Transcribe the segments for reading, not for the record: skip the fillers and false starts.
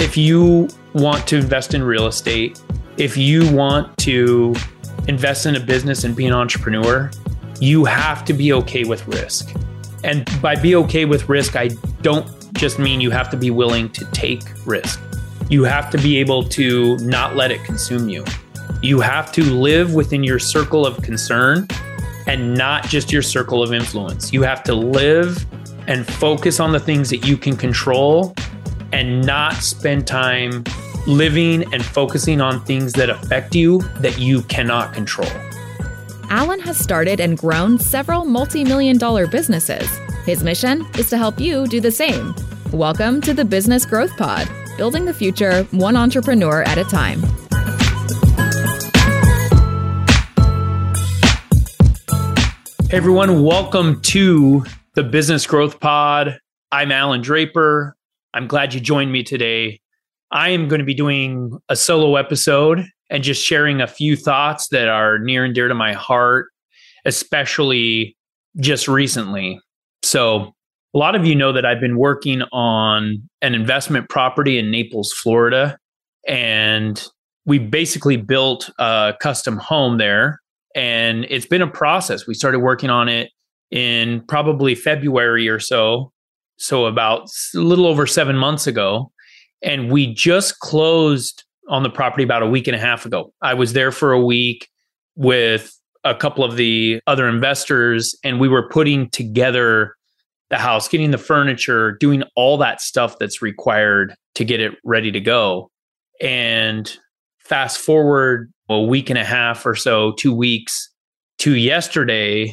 If you want to invest in real estate, if you want to invest in a business and be an entrepreneur, you have to be okay with risk. And by be okay with risk, I don't just mean you have to be willing to take risk. You have to be able to not let it consume you. You have to live within your circle of concern and not just your circle of influence. You have to live and focus on the things that you can control and not spend time living and focusing on things that affect you that you cannot control. Alan has started and grown several multi-million-dollar businesses. His mission is to help you do the same. Welcome to the Business Growth Pod, building the future one entrepreneur at a time. Hey everyone, welcome to the Business Growth Pod. I'm Alan Draper. I'm glad you joined me today. I am going to be doing a solo episode and just sharing a few thoughts that are near and dear to my heart, especially just recently. So a lot of you know that I've been working on an investment property in Naples, Florida, and we basically built a custom home there. And it's been a process. We started working on it in probably February or so about a little over 7 months ago. And we just closed on the property about a week and a half ago. I was there for a week with a couple of the other investors, and we were putting together the house, getting the furniture, doing all that stuff that's required to get it ready to go. And fast forward a week and a half or so, 2 weeks to yesterday,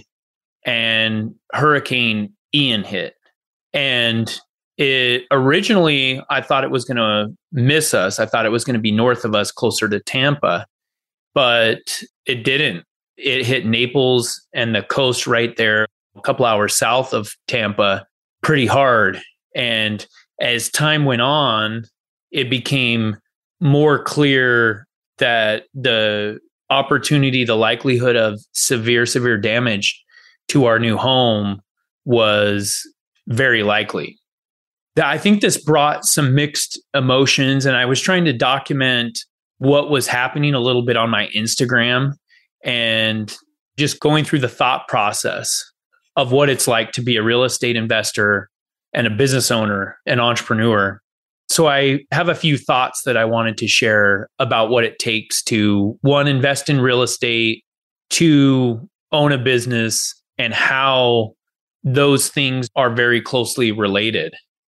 and Hurricane Ian hit. And it originally, I thought it was going to miss us. I thought it was going to be north of us, closer to Tampa, but it didn't. It hit Naples and the coast right there, a couple hours south of Tampa, pretty hard. And as time went on, it became more clear that the opportunity, the likelihood of severe damage to our new home was very likely. I think this brought some mixed emotions, and I was trying to document what was happening a little bit on my Instagram and just going through the thought process of what it's like to be a real estate investor and a business owner, an entrepreneur. So I have a few thoughts that I wanted to share about what it takes to, one, invest in real estate, two, own a business, and how those things are very closely related.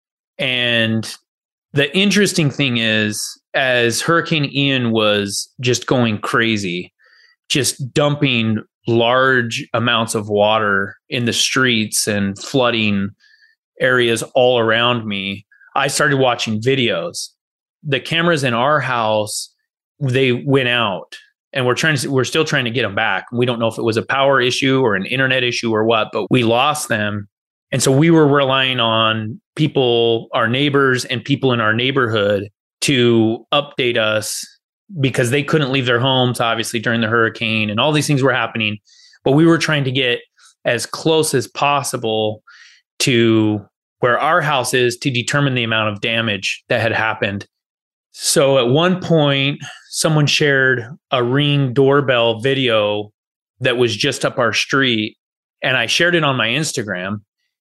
And the interesting thing is, as Hurricane Ian was just going crazy, just dumping large amounts of water in the streets and flooding areas all around me, I started watching videos. The cameras in our house, they went out, and we're still trying to get them back. We don't know if it was a power issue or an internet issue or what, but we lost them. And so we were relying on people, our neighbors and people in our neighborhood, to update us because they couldn't leave their homes, obviously, during the hurricane, and all these things were happening. But we were trying to get as close as possible to where our house is to determine the amount of damage that had happened. So at one point, someone shared a Ring doorbell video that was just up our street, and I shared it on my Instagram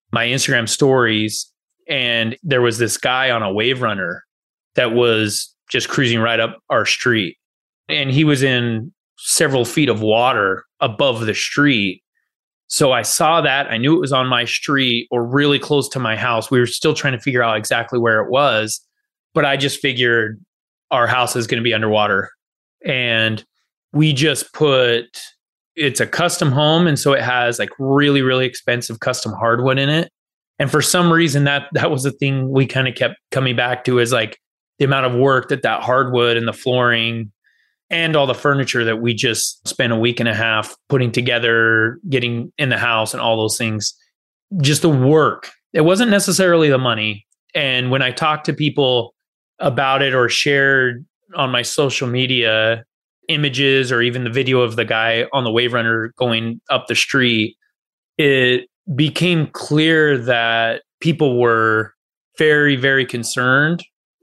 stories, and there was this guy on a Wave Runner that was just cruising right up our street, and he was in several feet of water above the street. So I saw that. I knew it was on my street or really close to my house. We were still trying to figure out exactly where it was, but I just figured our house is going to be underwater. And we just it's a custom home. And so it has like really, really expensive custom hardwood in it. And for some reason, that was the thing we kind of kept coming back to, is like the amount of work that hardwood and the flooring and all the furniture that we just spent a week and a half putting together, getting in the house and all those things, just the work. It wasn't necessarily the money. And when I talked to people about it or shared on my social media images or even the video of the guy on the Wave Runner going up the street, it became clear that people were very, very concerned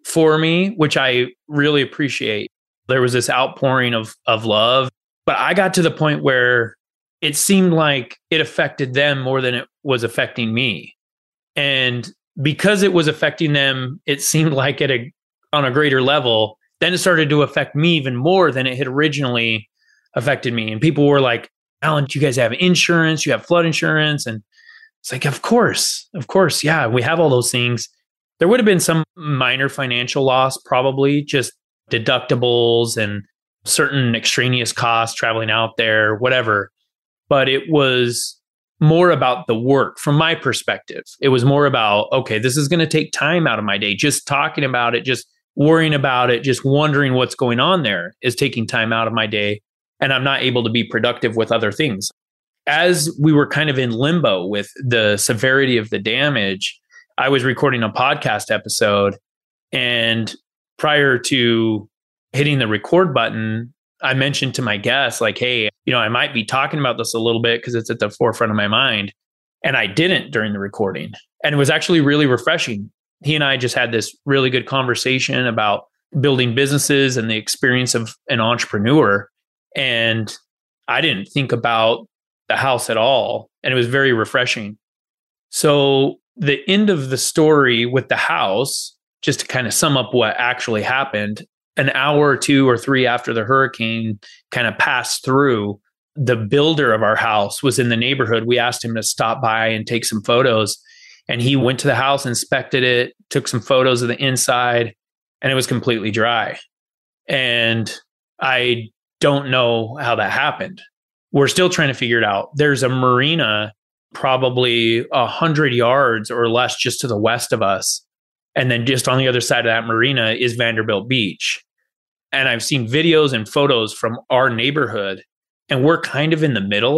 for me, which I really appreciate. There was this outpouring of love, but I got to the point where it seemed like it affected them more than it was affecting me. And because it was affecting them, it seemed like on a greater level, then it started to affect me even more than it had originally affected me. And people were like, Alan, do you guys have insurance? You have flood insurance? And it's like, of course. Yeah, we have all those things. There would have been some minor financial loss, probably just deductibles and certain extraneous costs traveling out there, whatever. But it was more about the work from my perspective. It was more about, okay, this is going to take time out of my day. Just talking about it, just worrying about it, just wondering what's going on there is taking time out of my day. And I'm not able to be productive with other things. As we were kind of in limbo with the severity of the damage, I was recording a podcast episode. And prior to hitting the record button, I mentioned to my guests, like, hey, I might be talking about this a little bit because it's at the forefront of my mind. And I didn't during the recording. And it was actually really refreshing. He and I just had this really good conversation about building businesses and the experience of an entrepreneur. And I didn't think about the house at all. And it was very refreshing. So the end of the story with the house, just to kind of sum up what actually happened, an hour or 2 or 3 after the hurricane kind of passed through, the builder of our house was in the neighborhood. We asked him to stop by and take some photos. And he went to the house, inspected it, took some photos of the inside, and it was completely dry. And I don't know how that happened. We're still trying to figure it out. There's a marina probably 100 yards or less just to the west of us. And then just on the other side of that marina is Vanderbilt Beach. And I've seen videos and photos from our neighborhood, and we're kind of in the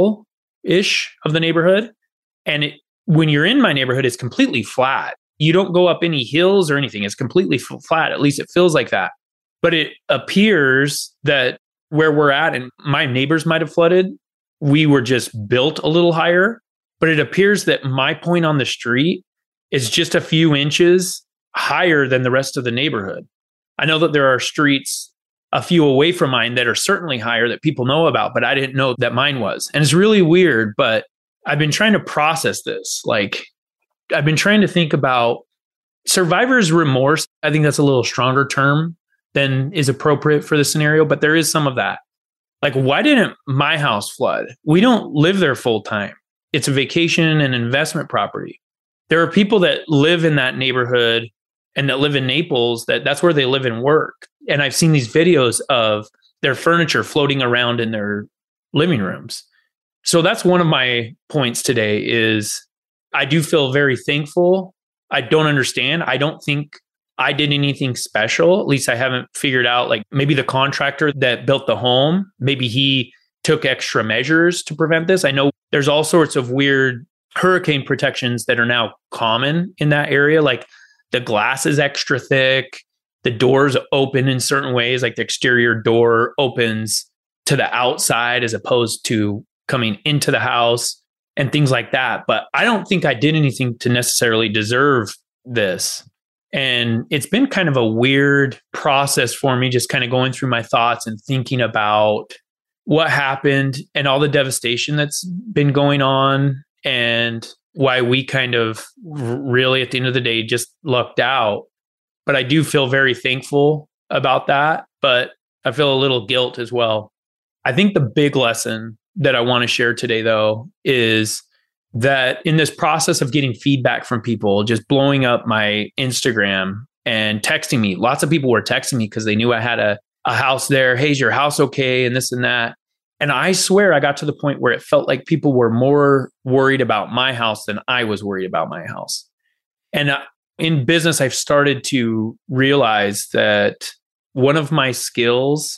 middle-ish of the neighborhood. And when you're in my neighborhood, it's completely flat. You don't go up any hills or anything. It's completely flat. At least it feels like that. But it appears that where we're at, and my neighbors might have flooded, we were just built a little higher. But it appears that my point on the street is just a few inches higher than the rest of the neighborhood. I know that there are streets a few away from mine that are certainly higher that people know about, but I didn't know that mine was. And it's really weird, but I've been trying to process this. Like, I've been trying to think about survivor's remorse. I think that's a little stronger term than is appropriate for the scenario, but there is some of that. Like, why didn't my house flood? We don't live there full time. It's a vacation and investment property. There are people that live in that neighborhood and that live in Naples, that's where they live and work. And I've seen these videos of their furniture floating around in their living rooms. So that's one of my points today is I do feel very thankful. I don't understand. I don't think I did anything special. At least I haven't figured out, like maybe the contractor that built the home, maybe he took extra measures to prevent this. I know there's all sorts of weird hurricane protections that are now common in that area. Like the glass is extra thick. The doors open in certain ways, like the exterior door opens to the outside as opposed to coming into the house and things like that. But I don't think I did anything to necessarily deserve this. And it's been kind of a weird process for me, just kind of going through my thoughts and thinking about what happened and all the devastation that's been going on and why we kind of really at the end of the day just lucked out. But I do feel very thankful about that, but I feel a little guilt as well. I think the big lesson that I want to share today, though, is that in this process of getting feedback from people, just blowing up my Instagram and texting me, lots of people were texting me because they knew I had a house there. Hey, is your house okay? And this and that. And I swear I got to the point where it felt like people were more worried about my house than I was worried about my house. And in business, I've started to realize that one of my skills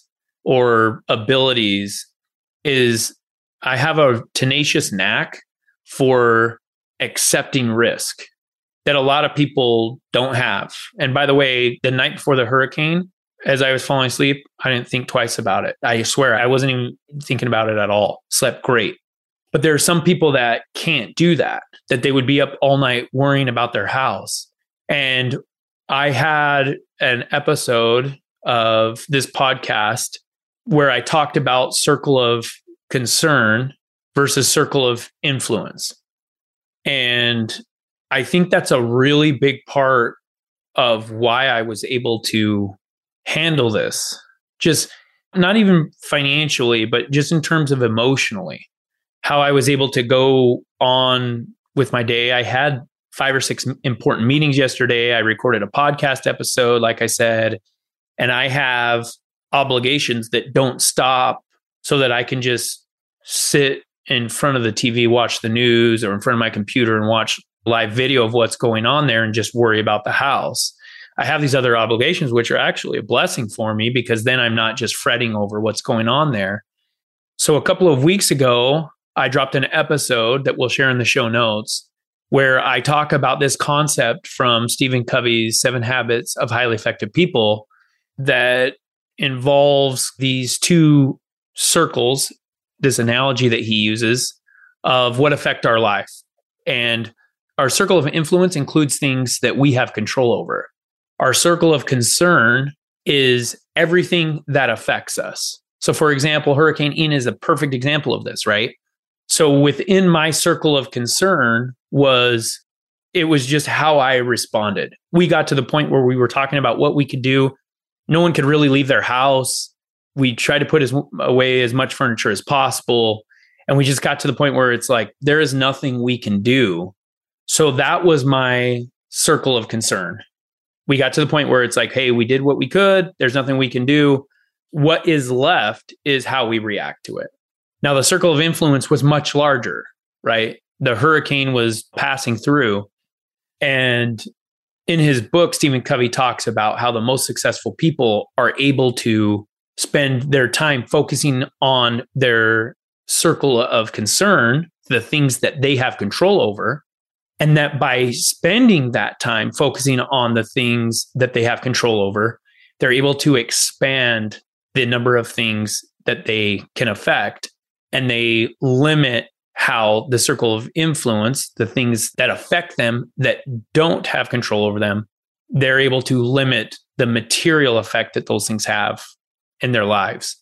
or abilities is I have a tenacious knack for accepting risk that a lot of people don't have. And by the way, the night before the hurricane, as I was falling asleep, I didn't think twice about it. I swear I wasn't even thinking about it at all. Slept great. But there are some people that can't do that, that they would be up all night worrying about their house. And I had an episode of this podcast where I talked about circle of concern versus circle of influence. And I think that's a really big part of why I was able to handle this. Just not even financially, but just in terms of emotionally, how I was able to go on with my day. I had 5 or 6 important meetings yesterday. I recorded a podcast episode, like I said, and I have obligations that don't stop so that I can just sit in front of the TV, watch the news, or in front of my computer and watch live video of what's going on there and just worry about the house. I have these other obligations, which are actually a blessing for me because then I'm not just fretting over what's going on there. So a couple of weeks ago, I dropped an episode that we'll share in the show notes where I talk about this concept from Stephen Covey's 7 Habits of Highly Effective People that involves these 2 circles, this analogy that he uses of what affect our life. And our circle of influence includes things that we have control over. Our circle of concern is everything that affects us. So for example, Hurricane Ian is a perfect example of this, right? So within my circle of concern it was just how I responded. We got to the point where we were talking about what we could do. No one could really leave their house. We tried to put away as much furniture as possible. And we just got to the point where it's like, there is nothing we can do. So that was my circle of concern. We got to the point where it's like, hey, we did what we could. There's nothing we can do. What is left is how we react to it. Now, the circle of influence was much larger, right? The hurricane was passing through. And in his book, Stephen Covey talks about how the most successful people are able to spend their time focusing on their circle of concern, the things that they have control over. And that by spending that time focusing on the things that they have control over, they're able to expand the number of things that they can affect. And they limit how the circle of influence, the things that affect them that don't have control over them, they're able to limit the material effect that those things have in their lives.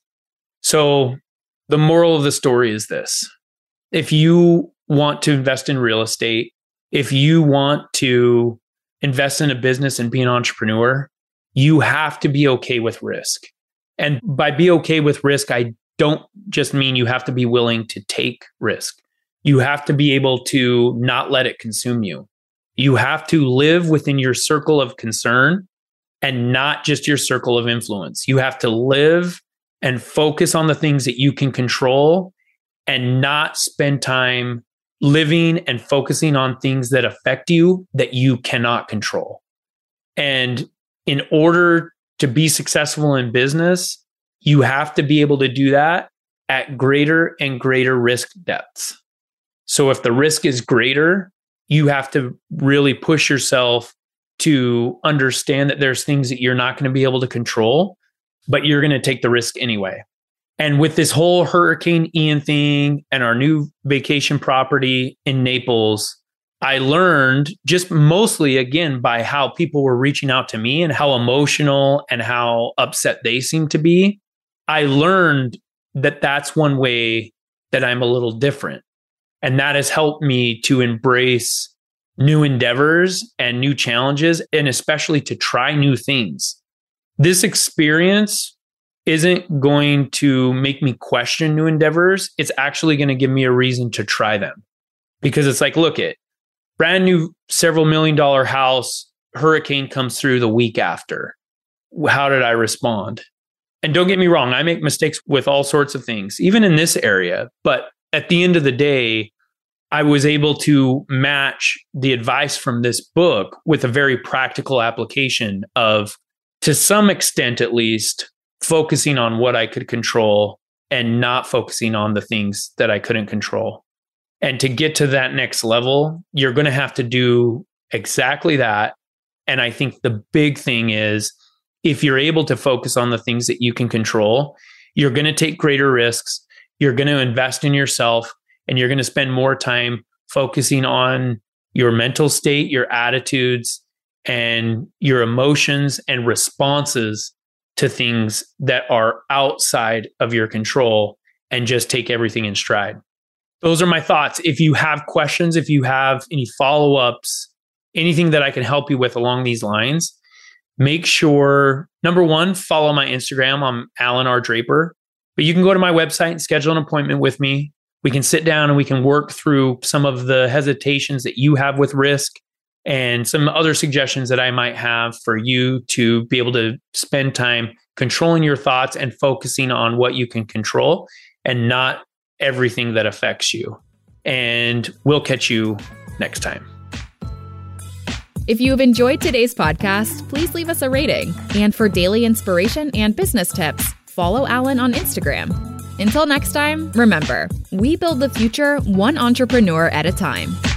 So the moral of the story is this. If you want to invest in real estate, if you want to invest in a business and be an entrepreneur, you have to be okay with risk. And by be okay with risk, I don't just mean you have to be willing to take risk. You have to be able to not let it consume you. You have to live within your circle of concern and not just your circle of influence. You have to live and focus on the things that you can control and not spend time living and focusing on things that affect you that you cannot control. And in order to be successful in business, you have to be able to do that at greater and greater risk depths. So if the risk is greater, you have to really push yourself to understand that there's things that you're not going to be able to control, but you're going to take the risk anyway. And with this whole Hurricane Ian thing and our new vacation property in Naples, I learned just mostly, again, by how people were reaching out to me and how emotional and how upset they seemed to be. I learned that that's one way that I'm a little different. And that has helped me to embrace new endeavors and new challenges, and especially to try new things. This experience isn't going to make me question new endeavors. It's actually going to give me a reason to try them. Because it's like, look it, brand new several $1 million house, hurricane comes through the week after. How did I respond? And don't get me wrong, I make mistakes with all sorts of things, even in this area. But at the end of the day, I was able to match the advice from this book with a very practical application of, to some extent at least, focusing on what I could control and not focusing on the things that I couldn't control. And to get to that next level, you're going to have to do exactly that. And I think the big thing is, if you're able to focus on the things that you can control, you're going to take greater risks, you're going to invest in yourself, and you're going to spend more time focusing on your mental state, your attitudes, and your emotions and responses to things that are outside of your control, and just take everything in stride. Those are my thoughts. If you have questions, if you have any follow-ups, anything that I can help you with along these lines, make sure, number one, follow my Instagram. I'm Alan R. Draper. But you can go to my website and schedule an appointment with me. We can sit down and we can work through some of the hesitations that you have with risk and some other suggestions that I might have for you to be able to spend time controlling your thoughts and focusing on what you can control and not everything that affects you. And we'll catch you next time. If you have enjoyed today's podcast, please leave us a rating. And for daily inspiration and business tips, follow Alan on Instagram. Until next time, remember, we build the future one entrepreneur at a time.